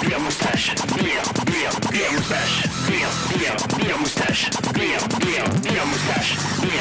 beer moustache, beer moustache, beer moustache, beer moustache,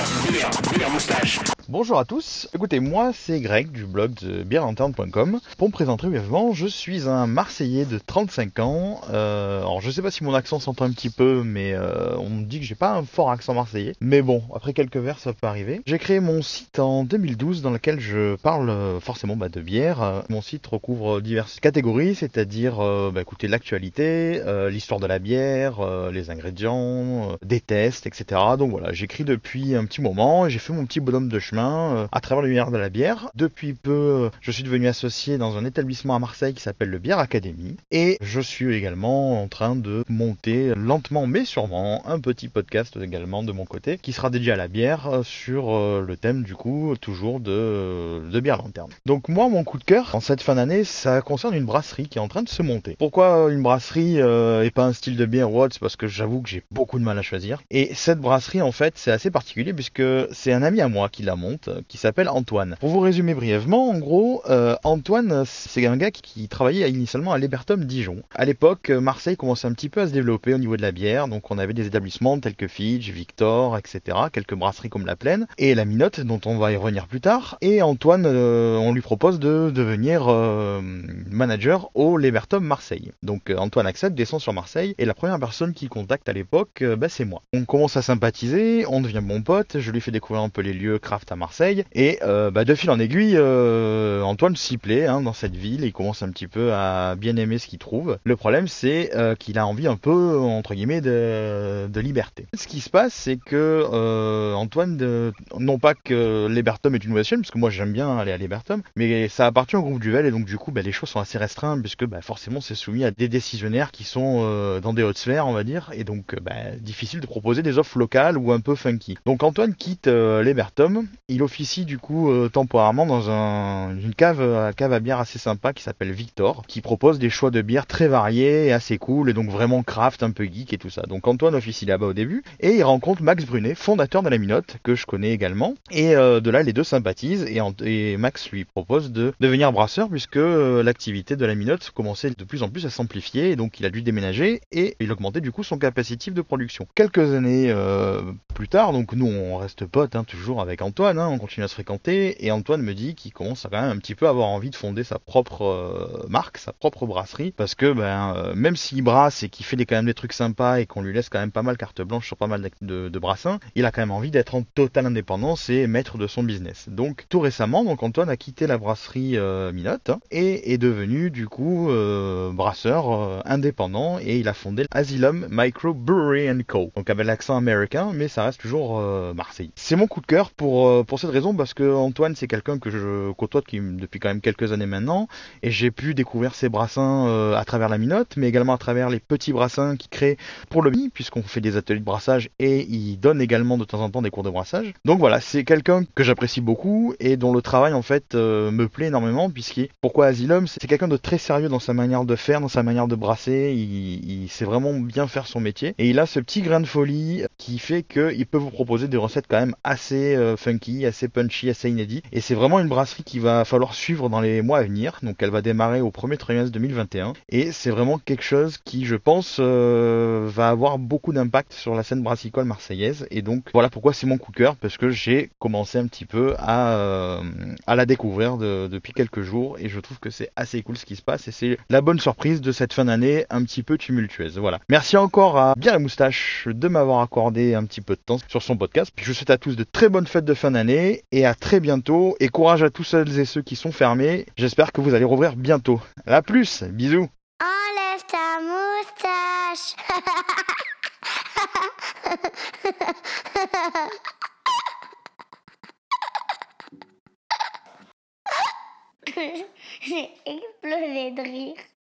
beer moustache. Bonjour à tous, écoutez, moi c'est Greg du blog de beerlanterne.com. Pour me présenter brièvement, je suis un Marseillais de 35 ans. Alors je sais pas si mon accent s'entend un petit peu, mais on me dit que j'ai pas un fort accent marseillais. Mais bon, après quelques vers ça peut arriver. J'ai créé mon site en 2012 dans lequel je parle forcément de bière. Mon site recouvre diverses catégories, c'est-à-dire écoutez, l'actualité, l'histoire de la bière, les ingrédients, des tests, etc. Donc voilà, j'écris depuis un petit moment et j'ai fait mon petit bonhomme de chemin à travers l'univers de la bière. Depuis peu, je suis devenu associé dans un établissement à Marseille qui s'appelle le Bière Academy et je suis également en train de monter lentement mais sûrement un petit podcast également de mon côté qui sera dédié à la bière sur le thème du coup toujours de Bière Lanterne. Donc moi mon coup de cœur en cette fin d'année ça concerne une brasserie qui est en train de se monter. Pourquoi une brasserie et pas un style de bière ou autre? C'est parce que j'avoue que j'ai beaucoup de mal à choisir. Et cette brasserie en fait c'est assez particulier puisque c'est un ami à moi qui la monte, qui s'appelle Antoine. Pour vous résumer brièvement, en gros, Antoine, c'est un gars qui travaillait initialement à l'Hébertum Dijon. À l'époque, Marseille commençait un petit peu à se développer au niveau de la bière, donc on avait des établissements tels que Fidj, Victor, etc., quelques brasseries comme La Plaine, et la Minotte, dont on va y revenir plus tard. Et Antoine, on lui propose de devenir manager au l'Hébertum Marseille. Donc Antoine accepte, descend sur Marseille, et la première personne qu'il contacte à l'époque, c'est moi. On commence à sympathiser, on devient bon pote, je lui fais découvrir un peu les lieux craft à Marseille et de fil en aiguille Antoine s'y plaît dans cette ville, il commence un petit peu à bien aimer ce qu'il trouve. Le problème c'est qu'il a envie un peu entre guillemets de liberté. Ce qui se passe c'est que Antoine, non pas que l'Hébertum est une mauvaise chaîne, parce que moi j'aime bien aller à l'Hébertum, mais ça appartient au groupe Duvel et donc du coup les choses sont assez restreintes puisque forcément c'est soumis à des décisionnaires qui sont dans des hautes sphères on va dire, et donc difficile de proposer des offres locales ou un peu funky. Donc Antoine quitte l'Hébertum. Il officie du coup temporairement dans une cave à bière assez sympa qui s'appelle Victor, qui propose des choix de bières très variés et assez cool, et donc vraiment craft, un peu geek et tout ça. Donc Antoine officie là-bas au début, et il rencontre Max Brunet, fondateur de la Minotte, que je connais également, et de là les deux sympathisent, et Max lui propose de devenir brasseur, puisque l'activité de la Minotte commençait de plus en plus à s'amplifier, et donc il a dû déménager, et il augmentait du coup son capacitif de production. Quelques années plus tard, donc nous on reste potes toujours avec Antoine, on continue à se fréquenter, et Antoine me dit qu'il commence à quand même un petit peu avoir envie de fonder sa propre marque, sa propre brasserie, parce que même s'il brasse et qu'il fait quand même des trucs sympas et qu'on lui laisse quand même pas mal carte blanche sur pas mal de brassins, il a quand même envie d'être en totale indépendance et maître de son business. Donc tout récemment, Antoine a quitté la brasserie Minotte et est devenu du coup brasseur indépendant, et il a fondé Asylum Micro Brewery Co. Donc avec l'accent américain, mais ça reste toujours Marseille. C'est mon coup de cœur pour cette raison, parce que Antoine c'est quelqu'un que je côtoie depuis quand même quelques années maintenant, et j'ai pu découvrir ses brassins à travers la Minotte, mais également à travers les petits brassins qu'il crée pour le BI, puisqu'on fait des ateliers de brassage et il donne également de temps en temps des cours de brassage. Donc voilà, c'est quelqu'un que j'apprécie beaucoup et dont le travail en fait me plaît énormément, pourquoi Asylum, c'est quelqu'un de très sérieux dans sa manière de faire, dans sa manière de brasser, il sait vraiment bien faire son métier, et il a ce petit grain de folie qui fait qu'il peut vous proposer des recettes quand même assez funky, assez punchy, assez inédit, et c'est vraiment une brasserie qu'il va falloir suivre dans les mois à venir. Donc elle va démarrer au premier trimestre 2021, et c'est vraiment quelque chose qui je pense va avoir beaucoup d'impact sur la scène brassicole marseillaise, et donc voilà pourquoi c'est mon coup de cœur, parce que j'ai commencé un petit peu à la découvrir depuis quelques jours, et je trouve que c'est assez cool ce qui se passe, et c'est la bonne surprise de cette fin d'année un petit peu tumultueuse. Voilà. Merci encore à Bière et Moustache de m'avoir accordé un petit peu de temps sur son podcast. Puis je vous souhaite à tous de très bonnes fêtes de fin d'année et à très bientôt, et courage à tous celles et ceux qui sont fermés. J'espère que vous allez rouvrir bientôt. À plus, bisous. Enlève ta moustache. J'ai explosé de rire.